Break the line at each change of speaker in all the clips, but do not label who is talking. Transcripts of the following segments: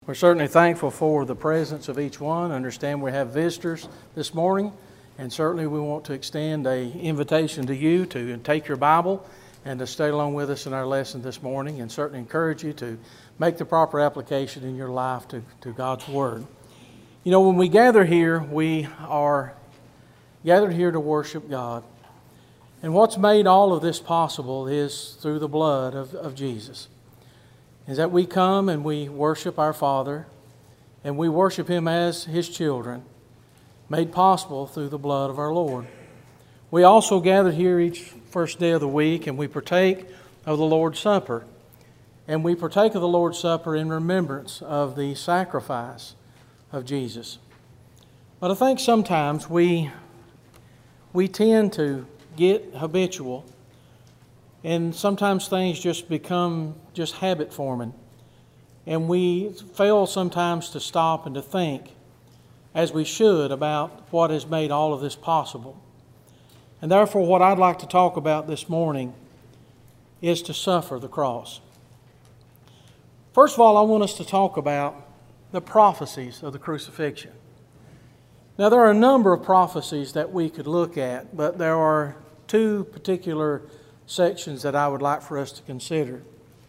We're certainly thankful for the presence of each one. Understand we have visitors this morning, and certainly we want to extend an invitation to you to take your Bible and to stay along with us in our lesson this morning, and certainly encourage you to make the proper application in your life to God's Word. You know, when we gather here, we are gathered here to worship God. And what's made all of this possible is through the blood of Jesus. Is that we come and we worship our Father, and we worship Him as His children, made possible through the blood of our Lord. We also gather here each first day of the week, and we partake of the Lord's Supper. And we partake of the Lord's Supper in remembrance of the sacrifice of Jesus. But I think sometimes we tend to get habitual, and sometimes things just become just habit forming. And we fail sometimes to stop and to think, as we should, about what has made all of this possible. And therefore, what I'd like to talk about this morning is to suffer the cross. First of all, I want us to talk about the prophecies of the crucifixion. Now, there are a number of prophecies that we could look at, but there are two particular sections that I would like for us to consider.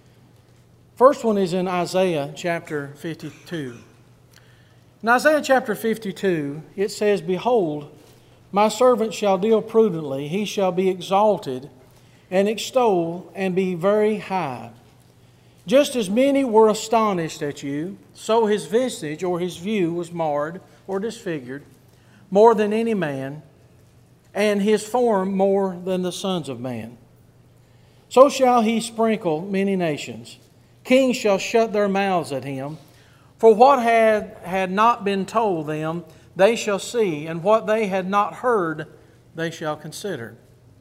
First one is in Isaiah chapter 52. In Isaiah chapter 52, it says, "Behold, my servant shall deal prudently, he shall be exalted and extol and be very high. Just as many were astonished at you, so his visage or his view was marred or disfigured more than any man, and his form more than the sons of man. So shall he sprinkle many nations. Kings shall shut their mouths at him. For what had not been told them, they shall see, and what they had not heard, they shall consider."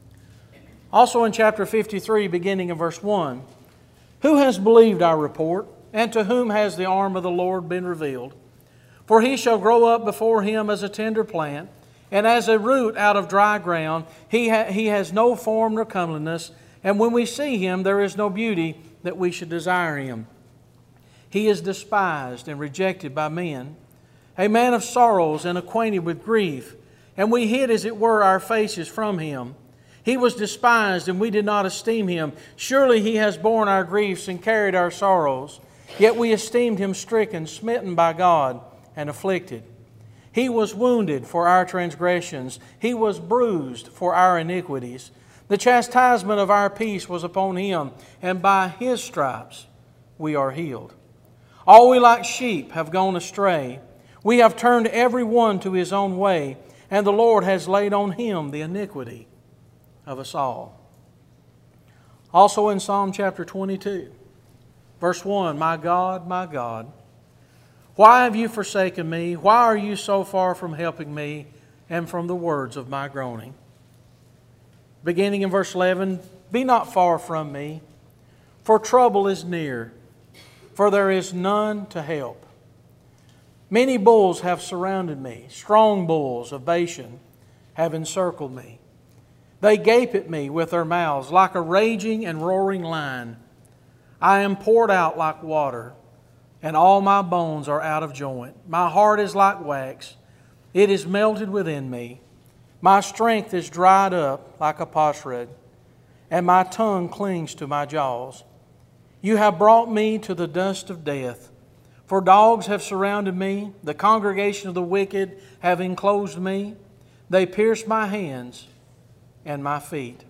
Also in chapter 53, beginning in verse 1, "Who has believed our report, and to whom has the arm of the Lord been revealed? For he shall grow up before him as a tender plant, and as a root out of dry ground. He has no form nor comeliness, and when we see him, there is no beauty that we should desire him. He is despised and rejected by men, a man of sorrows and acquainted with grief, and we hid as it were our faces from him. He was despised, and we did not esteem him. Surely he has borne our griefs and carried our sorrows. Yet we esteemed him stricken, smitten by God, and afflicted. He was wounded for our transgressions. He was bruised for our iniquities. The chastisement of our peace was upon him, and by his stripes we are healed. All we like sheep have gone astray. We have turned every one to his own way, and the Lord has laid on him the iniquity of us all." Also in Psalm chapter 22, verse 1, my God, why have you forsaken me? Why are you so far from helping me and from the words of my groaning?" Beginning in verse 11, "Be not far from me, for trouble is near, for there is none to help. Many bulls have surrounded me, strong bulls of Bashan have encircled me. They gape at me with their mouths like a raging and roaring lion. I am poured out like water, and all my bones are out of joint. My heart is like wax, it is melted within me. My strength is dried up like a potsherd, and my tongue clings to my jaws. You have brought me to the dust of death, for dogs have surrounded me. The congregation of the wicked have enclosed me. They pierce my hands and my feet.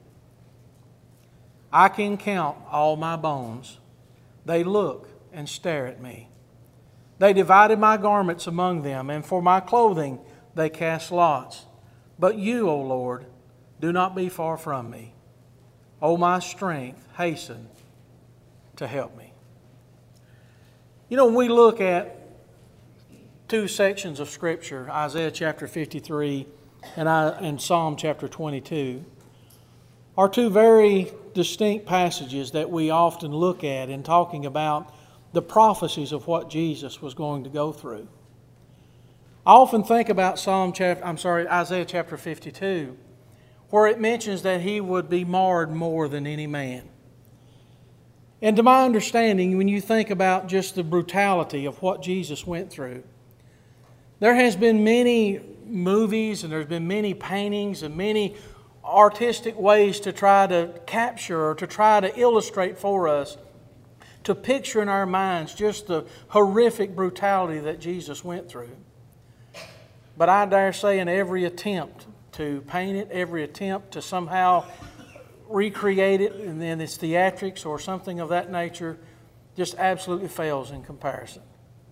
I can count all my bones. They look and stare at me. They divided my garments among them, and for my clothing they cast lots. But you, O Lord, do not be far from me. O my strength, hasten to help me." You know, when we look at two sections of Scripture, Isaiah chapter 53 and Psalm chapter 22, are two very distinct passages that we often look at in talking about the prophecies of what Jesus was going to go through. I often think about Isaiah chapter 52, where it mentions that he would be marred more than any man. And to my understanding, when you think about just the brutality of what Jesus went through, there has been many movies and there's been many paintings and many artistic ways to try to capture or to try to illustrate for us, to picture in our minds just the horrific brutality that Jesus went through. But I dare say in every attempt to paint it, every attempt to somehow recreate it, and then its theatrics or something of that nature, just absolutely fails in comparison.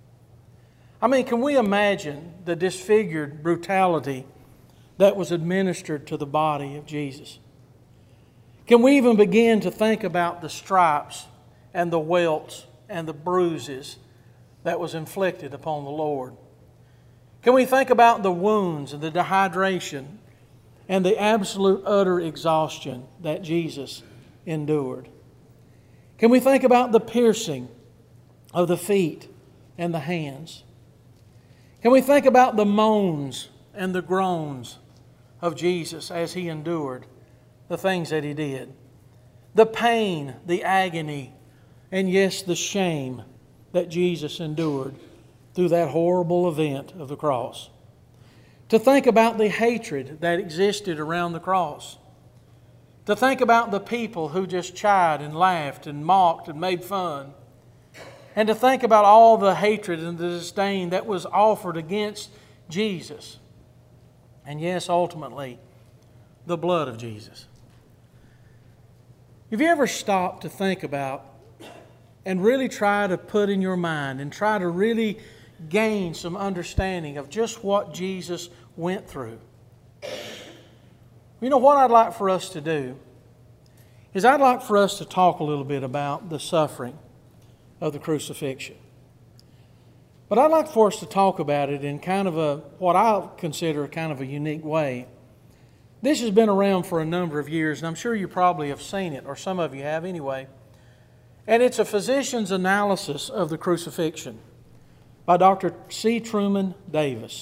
I mean, can we imagine the disfigured brutality that was administered to the body of Jesus? Can we even begin to think about the stripes and the welts and the bruises that was inflicted upon the Lord? Can we think about the wounds and the dehydration and the absolute utter exhaustion that Jesus endured? Can we think about the piercing of the feet and the hands? Can we think about the moans and the groans of Jesus as He endured the things that He did? The pain, the agony, and yes, the shame that Jesus endured through that horrible event of the cross. To think about the hatred that existed around the cross. To think about the people who just chided and laughed and mocked and made fun. And to think about all the hatred and the disdain that was offered against Jesus. And yes, ultimately, the blood of Jesus. Have you ever stopped to think about and really try to put in your mind and try to really gain some understanding of just what Jesus went through? You know what I'd like for us to do is I'd like for us to talk a little bit about the suffering of the crucifixion. But I'd like for us to talk about it in kind of what I consider kind of a unique way. This has been around for a number of years, and I'm sure you probably have seen it, or some of you have anyway. And it's a physician's analysis of the crucifixion by Dr. C. Truman Davis.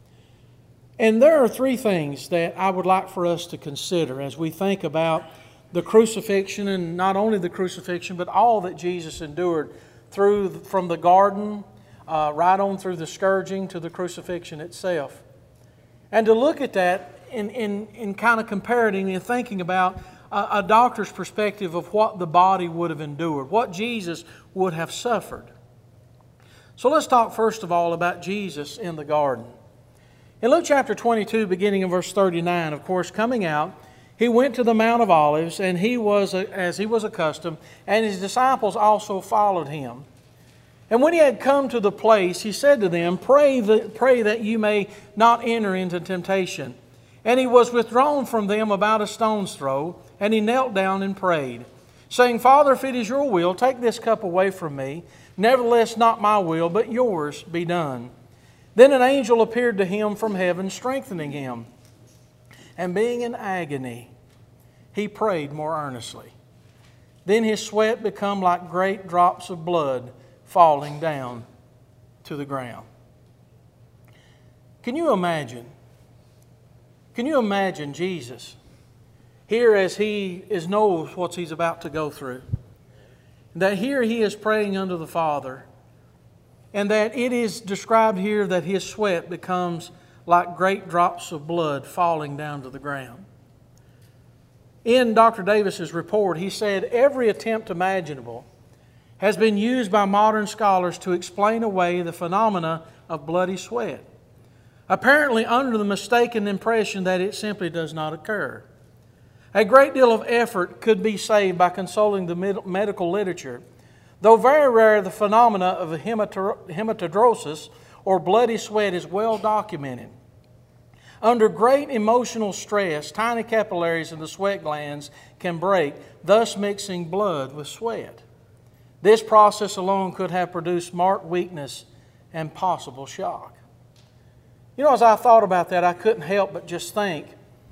And there are three things that I would like for us to consider as we think about the crucifixion, and not only the crucifixion, but all that Jesus endured from the garden, right on through the scourging to the crucifixion itself. And to look at that in kind of comparing and thinking about a doctor's perspective of what the body would have endured, what Jesus would have suffered. So let's talk first of all about Jesus in the garden. In Luke chapter 22, beginning in verse 39, of course, coming out, He went to the Mount of Olives, and He was, as He was accustomed, and His disciples also followed Him. And when He had come to the place, He said to them, Pray that you may not enter into temptation. And He was withdrawn from them about a stone's throw, and He knelt down and prayed, saying, Father, if it is your will, take this cup away from me. Nevertheless, not my will, but yours be done. Then an angel appeared to Him from heaven, strengthening Him. And being in agony, He prayed more earnestly. Then His sweat became like great drops of blood falling down to the ground. Can you imagine? Can you imagine Jesus here as He knows what He's about to go through? That here He is praying unto the Father, and that it is described here that His sweat becomes like great drops of blood falling down to the ground. In Dr. Davis's report, he said, every attempt imaginable has been used by modern scholars to explain away the phenomena of bloody sweat, apparently under the mistaken impression that it simply does not occur. A great deal of effort could be saved by consulting the medical literature. Though very rare, the phenomena of hematidrosis, or bloody sweat, is well documented. Under great emotional stress, tiny capillaries in the sweat glands can break, thus mixing blood with sweat. This process alone could have produced marked weakness and possible shock. You know, as I thought about that, I couldn't help but just think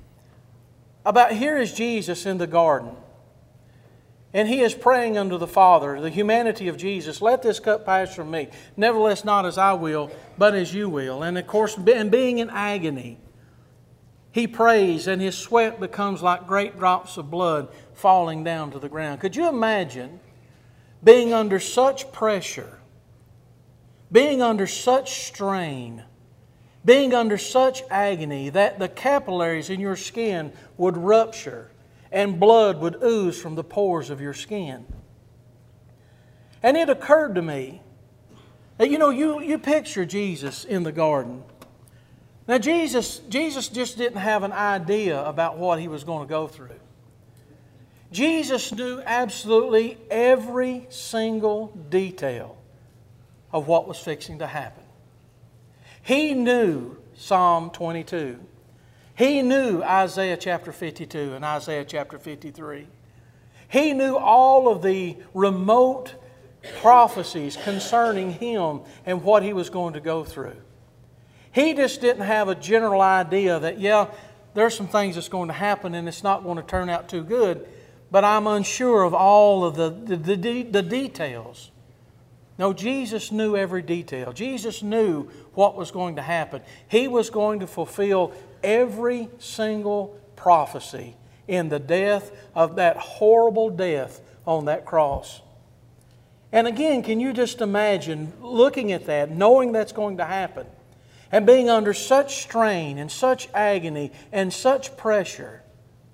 about, here is Jesus in the garden, and He is praying unto the Father, the humanity of Jesus, let this cup pass from me. Nevertheless, not as I will, but as you will. And of course, being in agony, He prays, and His sweat becomes like great drops of blood falling down to the ground. Could you imagine being under such pressure, being under such strain, being under such agony that the capillaries in your skin would rupture and blood would ooze from the pores of your skin. And it occurred to me that, you picture Jesus in the garden. Now, Jesus just didn't have an idea about what He was going to go through. Jesus knew absolutely every single detail of what was fixing to happen. He knew Psalm 22. He knew Isaiah chapter 52 and Isaiah chapter 53. He knew all of the remote prophecies concerning Him and what He was going to go through. He just didn't have a general idea that, there's some things that's going to happen and it's not going to turn out too good, but I'm unsure of all of the details. No, Jesus knew every detail. Jesus knew what was going to happen. He was going to fulfill every single prophecy in the death of that horrible death on that cross. And again, can you just imagine looking at that, knowing that's going to happen, and being under such strain and such agony and such pressure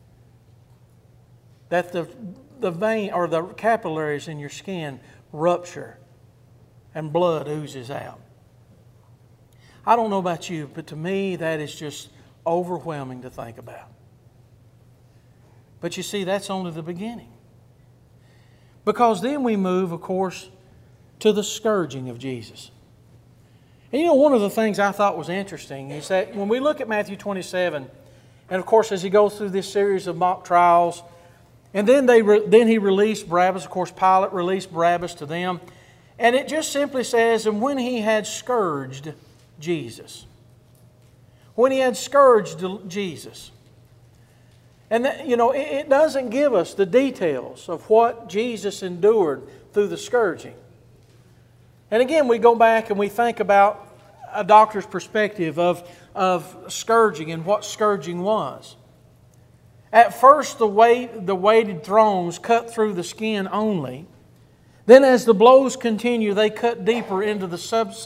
that the vein or the capillaries in your skin rupture and blood oozes out. I don't know about you, but to me that is just overwhelming to think about. But you see, that's only the beginning. Because then we move, of course, to the scourging of Jesus. And one of the things I thought was interesting is that when we look at Matthew 27, and of course as He goes through this series of mock trials, and then He released Barabbas. Of course, Pilate released Barabbas to them. And it just simply says, and when He had scourged Jesus. When He had scourged Jesus. And it doesn't give us the details of what Jesus endured through the scourging. And again, we go back and we think about a doctor's perspective of scourging and what scourging was. At first, the weighted thongs cut through the skin only. Then as the blows continue, they cut deeper into the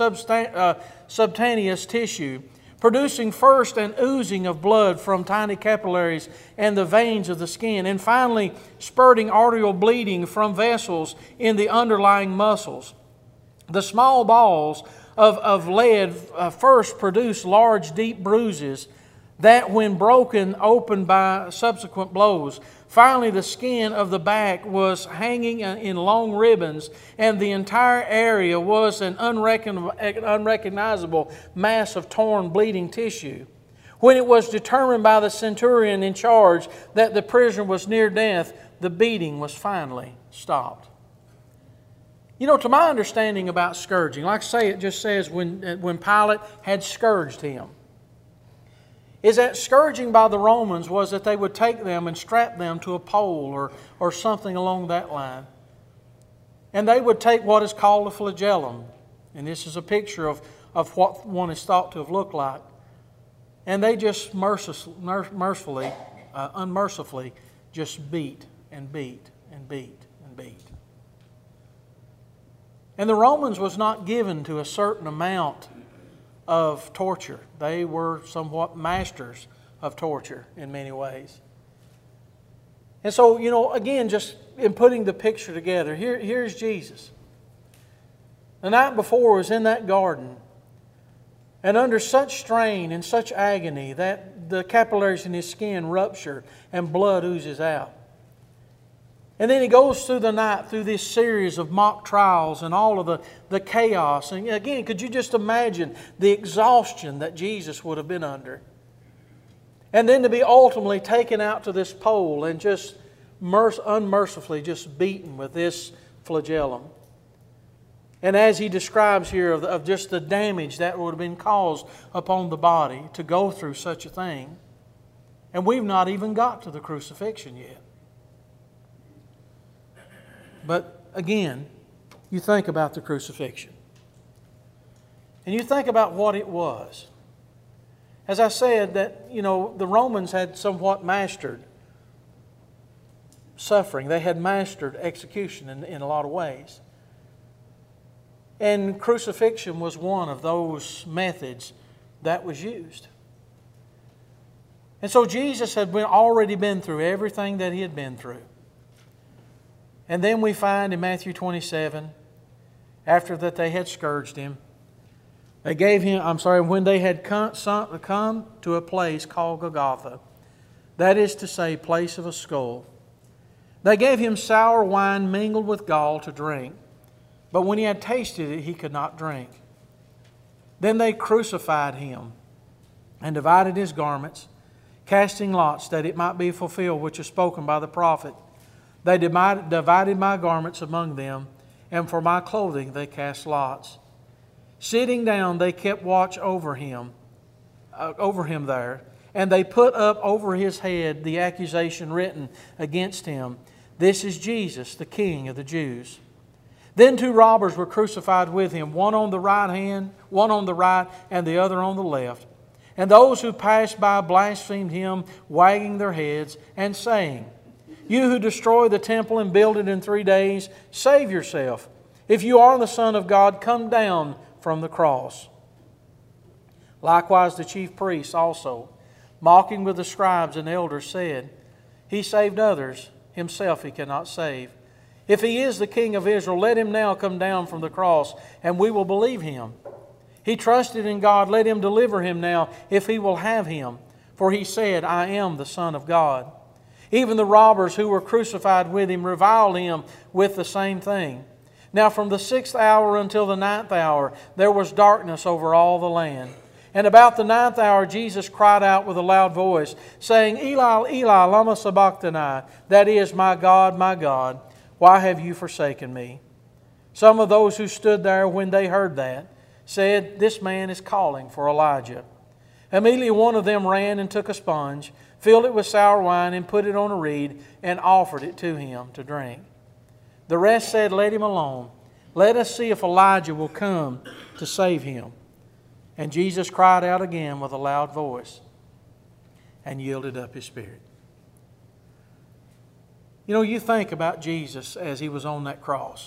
subcutaneous tissue, producing first an oozing of blood from tiny capillaries and the veins of the skin, and finally spurting arterial bleeding from vessels in the underlying muscles. The small balls of lead first produce large, deep bruises that, when broken open by subsequent blows, finally the skin of the back was hanging in long ribbons, and the entire area was an unrecognizable mass of torn, bleeding tissue. When it was determined by the centurion in charge that the prisoner was near death, the beating was finally stopped. To my understanding about scourging, like I say, it just says when Pilate had scourged Him, is that scourging by the Romans was that they would take them and strap them to a pole or something along that line. And they would take what is called a flagellum. And this is a picture of what one is thought to have looked like. And they just unmercifully just beat and beat and beat and beat. And the Romans was not given to a certain amount of torture. They were somewhat masters of torture in many ways. And so, again, just in putting the picture together, here's Jesus. The night before was in that garden, and under such strain and such agony that the capillaries in His skin rupture and blood oozes out. And then He goes through the night through this series of mock trials and all of the chaos. And again, could you just imagine the exhaustion that Jesus would have been under? And then to be ultimately taken out to this pole and just unmercifully just beaten with this flagellum. And as He describes here of just the damage that would have been caused upon the body to go through such a thing. And we've not even got to the crucifixion yet. But again, you think about the crucifixion. And you think about what it was. As I said, that the Romans had somewhat mastered suffering. They had mastered execution in a lot of ways. And crucifixion was one of those methods that was used. And so Jesus had already been through everything that He had been through. And then we find in Matthew 27, after that they had scourged Him, they gave Him, when they had come to a place called Golgotha, that is to say, place of a skull, they gave Him sour wine mingled with gall to drink. But when He had tasted it, He could not drink. Then they crucified Him and divided His garments, casting lots that it might be fulfilled which is spoken by the prophet. They divided my garments among them, and for my clothing they cast lots. Sitting down, they kept watch over him there, and they put up over His head the accusation written against Him, "This is Jesus, the King of the Jews." Then 2 robbers were crucified with Him, one on the right, and the other on the left. And those who passed by blasphemed Him, wagging their heads and saying, "You who destroy the temple and build it in 3 days, save yourself. If you are the Son of God, come down from the cross." Likewise the chief priests also, mocking with the scribes and elders, said, "He saved others, Himself He cannot save. If He is the King of Israel, let Him now come down from the cross, and we will believe Him. He trusted in God, let Him deliver Him now, if He will have Him. For He said, I am the Son of God." Even the robbers who were crucified with Him reviled Him with the same thing. Now from the 6th hour until the 9th hour there was darkness over all the land. And about the 9th hour Jesus cried out with a loud voice, saying, "Eli, Eli, lama sabachthani," that is, my God, why have you forsaken me?" Some of those who stood there when they heard that said, "This man is calling for Elijah." Immediately one of them ran and took a sponge, filled it with sour wine, and put it on a reed, and offered it to him to drink. The rest said, "Let him alone. Let us see if Elijah will come to save him." And Jesus cried out again with a loud voice and yielded up His spirit. You know, you think about Jesus as He was on that cross.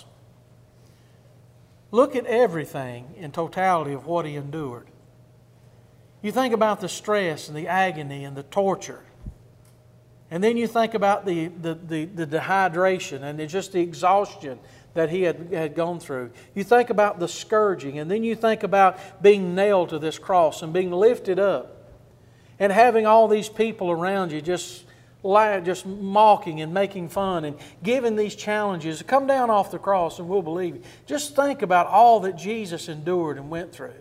Look at everything in totality of what He endured. You think about the stress and the agony and the torture. And then you think about the dehydration and just the exhaustion that He had gone through. You think about the scourging, and then you think about being nailed to this cross and being lifted up and having all these people around you just mocking and making fun and giving these challenges. Come down off the cross and we'll believe you. Just think about all that Jesus endured and went through.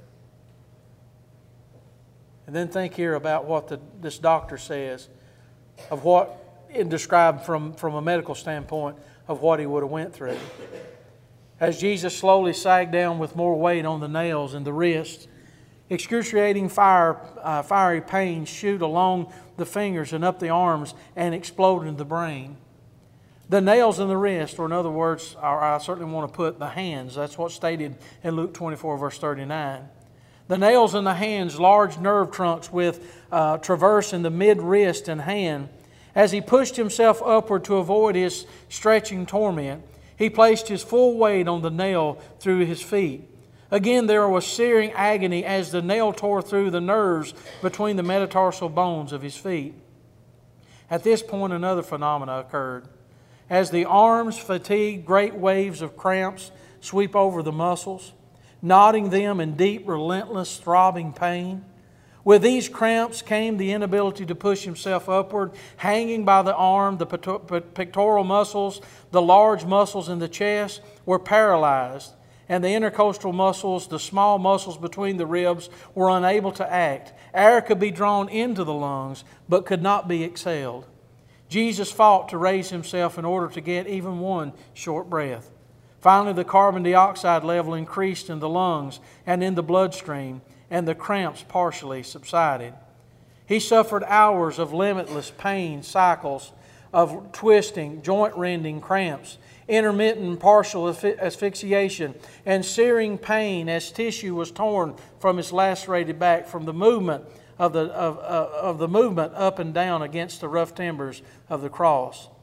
And then think here about what this doctor says of what it described from a medical standpoint of what He would have went through. As Jesus slowly sagged down with more weight on the nails and the wrists, excruciating fiery pains shoot along the fingers and up the arms and explode into the brain. The nails in the wrist, or in other words, I certainly want to put the hands. That's what's stated in Luke 24, verse 39. The nails in the hands, large nerve trunks with traverse in the mid-wrist and hand. As He pushed Himself upward to avoid His stretching torment, He placed His full weight on the nail through His feet. Again, there was searing agony as the nail tore through the nerves between the metatarsal bones of His feet. At this point, another phenomena occurred. As the arms fatigued, great waves of cramps sweep over the muscles, knotting them in deep, relentless, throbbing pain. With these cramps came the inability to push himself upward, hanging by the arm. The pectoral muscles, the large muscles in the chest, were paralyzed, and the intercostal muscles, the small muscles between the ribs, were unable to act. Air could be drawn into the lungs, but could not be exhaled. Jesus fought to raise Himself in order to get even one short breath. Finally, the carbon dioxide level increased in the lungs and in the bloodstream, and the cramps partially subsided. He suffered hours of limitless pain, cycles of twisting, joint-rending cramps, intermittent partial asphyxiation, and searing pain as tissue was torn from His lacerated back from the movement of the movement up and down against the rough timbers of the cross.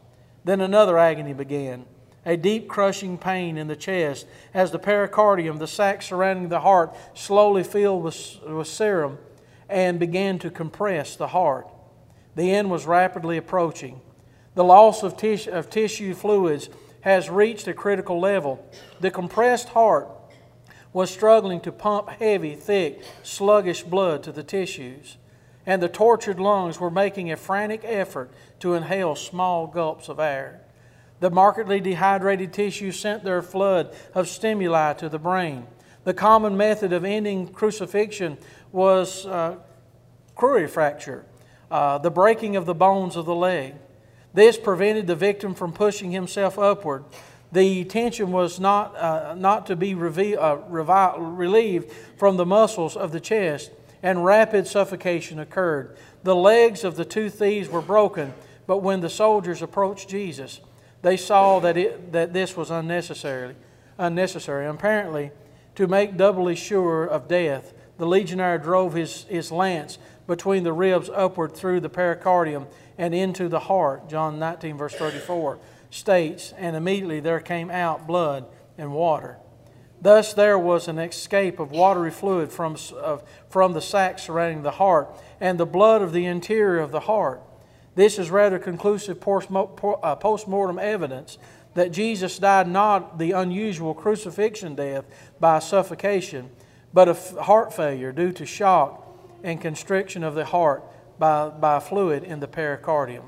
Then another agony began, a deep crushing pain in the chest as the pericardium, the sac surrounding the heart, slowly filled with serum and began to compress the heart. The end was rapidly approaching. The loss of tissue fluids has reached a critical level. The compressed heart was struggling to pump heavy, thick, sluggish blood to the tissues, and the tortured lungs were making a frantic effort to inhale small gulps of air. The markedly dehydrated tissue sent their flood of stimuli to the brain. The common method of ending crucifixion was crurifracture, the breaking of the bones of the leg. This prevented the victim from pushing himself upward. The tension was not to be relieved from the muscles of the chest, and rapid suffocation occurred. The legs of the two thieves were broken, but when the soldiers approached Jesus, they saw that this was unnecessary. Apparently, to make doubly sure of death, the legionnaire drove his lance between the ribs upward through the pericardium and into the heart. John 19, verse 34 states, and immediately there came out blood and water. Thus there was an escape of watery fluid from the sac surrounding the heart and the blood of the interior of the heart. This is rather conclusive post-mortem evidence that Jesus died not the unusual crucifixion death by suffocation, but of heart failure due to shock and constriction of the heart by fluid in the pericardium.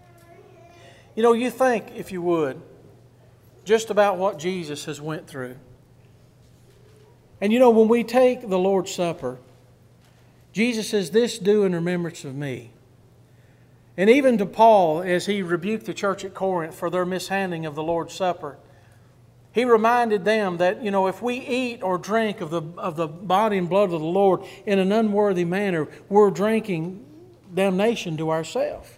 You know, you think, if you would, just about what Jesus has went through. And you know, when we take the Lord's Supper, Jesus says, "This do in remembrance of me." And even to Paul, as he rebuked the church at Corinth for their mishandling of the Lord's Supper, he reminded them that, you know, if we eat or drink of the body and blood of the Lord in an unworthy manner, we're drinking damnation to ourselves.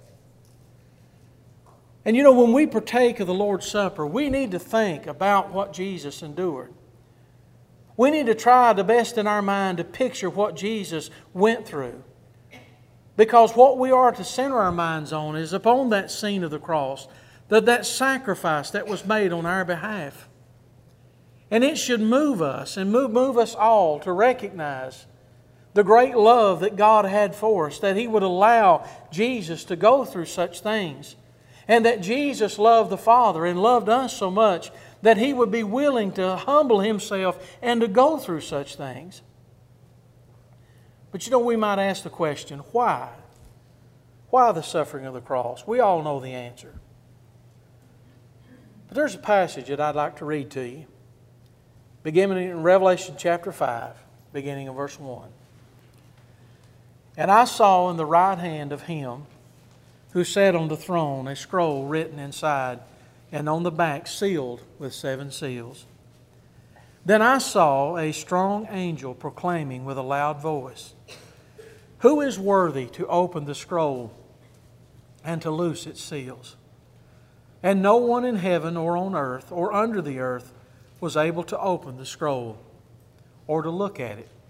And you know, when we partake of the Lord's Supper, we need to think about what Jesus endured. We need to try the best in our mind to picture what Jesus went through. Because what we are to center our minds on is upon that scene of the cross, that sacrifice that was made on our behalf. And it should move us and move us all to recognize the great love that God had for us, that He would allow Jesus to go through such things, and that Jesus loved the Father and loved us so much that He would be willing to humble Himself and to go through such things. But you know, we might ask the question, why? Why the suffering of the cross? We all know the answer. But there's a passage that I'd like to read to you, beginning in Revelation chapter 5, beginning in verse 1. And I saw in the right hand of Him who sat on the throne a scroll written inside, and on the back sealed with 7 seals. Then I saw a strong angel proclaiming with a loud voice, "Who is worthy to open the scroll and to loose its seals?" And no one in heaven or on earth or under the earth was able to open the scroll or to look at it.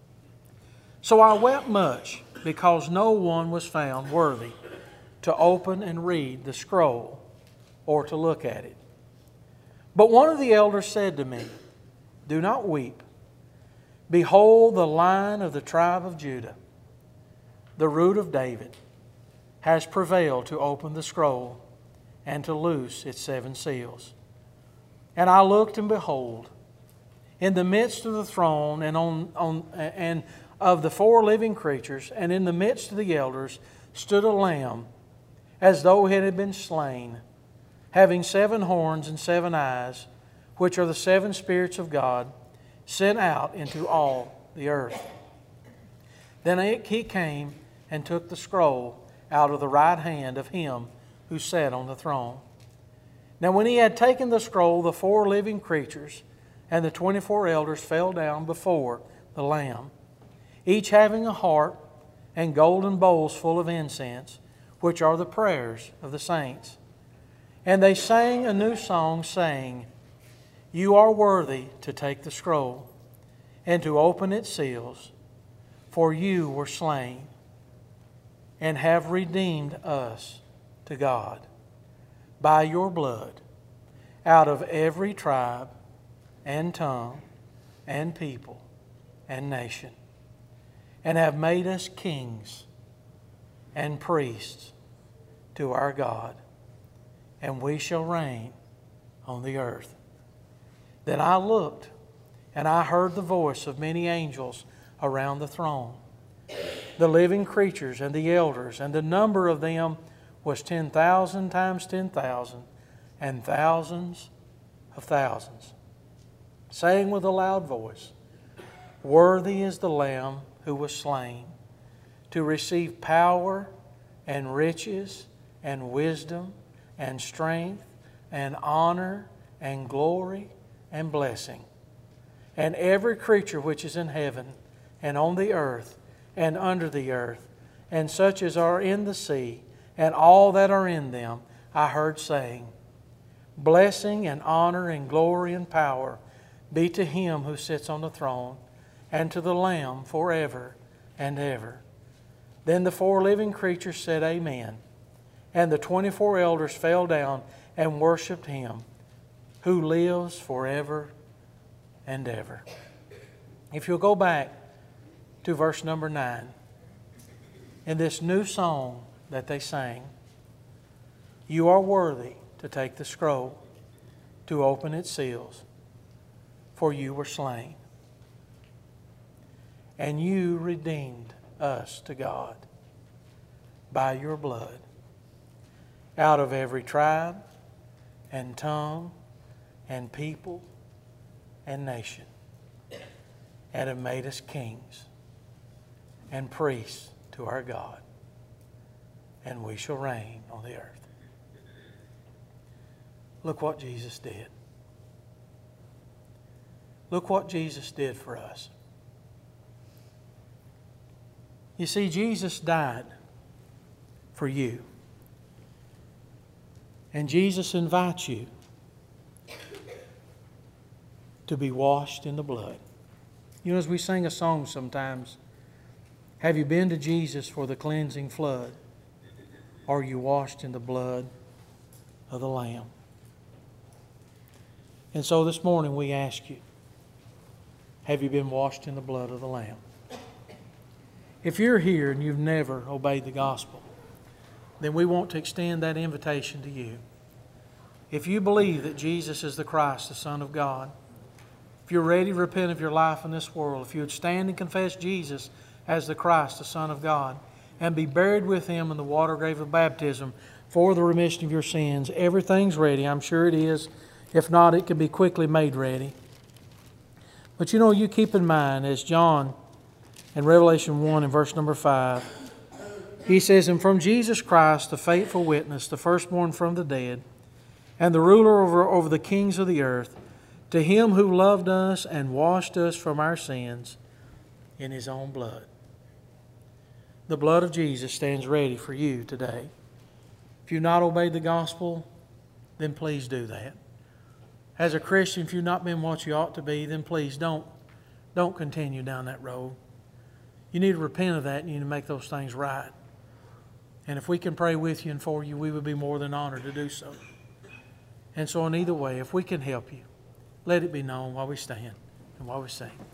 So I wept much because no one was found worthy to open and read the scroll or to look at it. But one of the elders said to me, "Do not weep. Behold, the Lion of the tribe of Judah, the root of David, has prevailed to open the scroll and to loose its 7 seals." And I looked, and behold, in the midst of the throne and of the 4 living creatures, and in the midst of the elders, stood a lamb, as though it had been slain, having 7 horns and 7 eyes, which are the 7 spirits of God, sent out into all the earth. Then He came and took the scroll out of the right hand of Him who sat on the throne. Now when He had taken the scroll, the 4 living creatures and the 24 elders fell down before the Lamb, each having a harp and golden bowls full of incense, which are the prayers of the saints. And they sang a new song, saying, "You are worthy to take the scroll and to open its seals, for you were slain and have redeemed us to God by your blood out of every tribe and tongue and people and nation, and have made us kings and priests to our God, and we shall reign on the earth. Then I looked, and I heard the voice of many angels around the throne, the living creatures and the elders, and the number of them was 10,000 times 10,000, and thousands of thousands, saying with a loud voice, Worthy is the Lamb who was slain to receive power and riches and wisdom and strength and honor and glory and blessing. And every creature which is in heaven and on the earth and under the earth, and such as are in the sea, and all that are in them, I heard saying, Blessing and honor and glory and power be to Him who sits on the throne, and to the Lamb forever and ever. Then the 4 living creatures said, Amen. And the 24 elders fell down and worshipped Him who lives forever and ever. If you'll go back to verse number 9, in this new song that they sang, You are worthy to take the scroll, to open its seals, for You were slain, and You redeemed us to God by Your blood out of every tribe and tongue and people and nation, and have made us kings and priests to our God, and we shall reign on the earth. Look what Jesus did. Look what Jesus did for us. You see, Jesus died for you. And Jesus invites you to be washed in the blood. You know, as we sing a song sometimes, have you been to Jesus for the cleansing flood? Or are you washed in the blood of the Lamb? And so this morning we ask you, have you been washed in the blood of the Lamb? If you're here and you've never obeyed the gospel, then we want to extend that invitation to you. If you believe that Jesus is the Christ, the Son of God, if you're ready to repent of your life in this world, if you would stand and confess Jesus as the Christ, the Son of God, and be buried with Him in the water grave of baptism for the remission of your sins, everything's ready. I'm sure it is. If not, it can be quickly made ready. But you know, you keep in mind, as John in Revelation 1 and verse number 5, he says, And from Jesus Christ, the faithful witness, the firstborn from the dead, and the ruler over the kings of the earth, to Him who loved us and washed us from our sins in His own blood. The blood of Jesus stands ready for you today. If you've not obeyed the gospel, then please do that. As a Christian, if you've not been what you ought to be, then please don't continue down that road. You need to repent of that, and you need to make those things right. And if we can pray with you and for you, we would be more than honored to do so. And so in either way, if we can help you, let it be known while we stand and while we sing.